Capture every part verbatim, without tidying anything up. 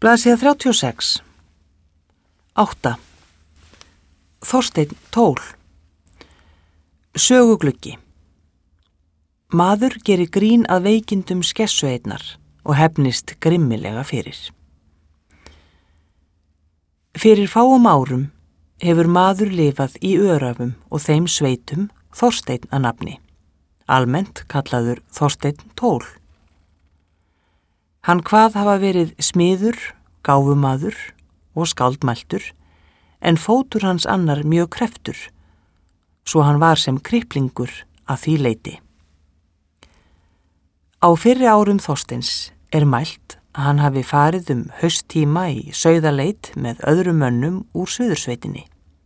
Blaðsíða þrjátíu og sex. átta. Þorsteinn Tól. Sögugluggi. Maður gerir grín að veikindum skessueinnar og hefnist grimmilega fyrir. Fyrir fáum árum hefur maður lifað í Örafum og þeim sveitum Þorsteinn að nafni, almennt kallaður Þorsteinn Tól. Hann hvað hafa verið smiður, gáfumaður og skáldmæltur, en fótur hans annar mjög kreftur, svo hann var sem kriplingur að því leiti. Á fyrri árum Þorsteins er mælt að hann hafi farið um hausttíma í sauðaleit með öðrum mönnum úr Suðursveitinni.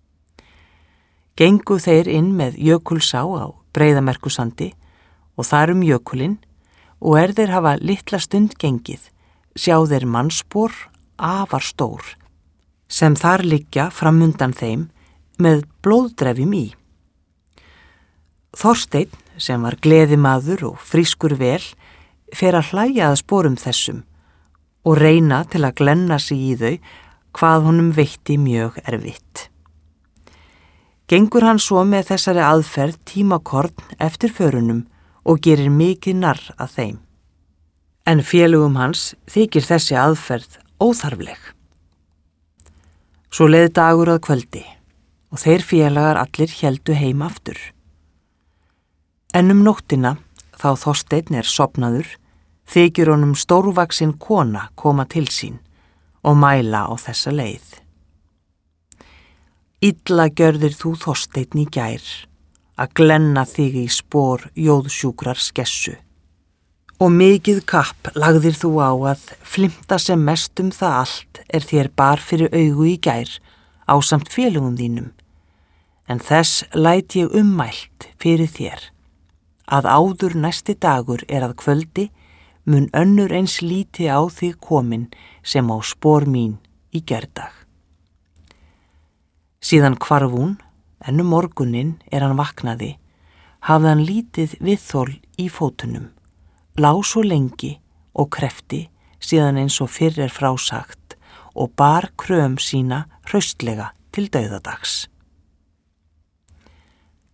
Gengu þeir inn með Jökulsá á Breiðamerkursandi og þar um jökulinn, og er þeir hafa litla stund gengið, sjá þeir mannspor afar stór, sem þar liggja framundan þeim með blóðdrefjum í. Þorsteinn, sem var gleðimaður og frískur vel, fer að hlæja að sporum þessum og reyna til að glenna sig í þau hvað honum veitti mjög erfitt. Gengur hann svo með þessari aðferð tímakorn eftir förunum og gerir mikið narr að þeim. En félugum hans þykir þessi aðferð óþarfleg. Svo leið dagur að kvöldi og þeir félagar allir héldu heim aftur. En um nóttina, þá Þorsteinn er sofnaður, þykir honum stórvaxin kona koma til sín og mæla á þessa leið. Illa gjörðir þú Þorsteinn í gær, að glenna þig í spor jóðsjúkrar skessu. Og mikið kapp lagðir þú á að flimta sem mest um það allt er þér bar fyrir augu í gær ásamt félugum þínum, en þess læt ég ummælt fyrir þér, að áður næsti dagur er að kvöldi mun önnur eins líti á þig komin sem á spor mín í gærdag. Síðan hvarf hún, en um morguninn er hann vaknaði, hafði hann lítið viðþol í fótunum, lá svo lengi og krefti síðan eins og fyrr er frásagt og bar kröm sína hraustlega til dauðadags.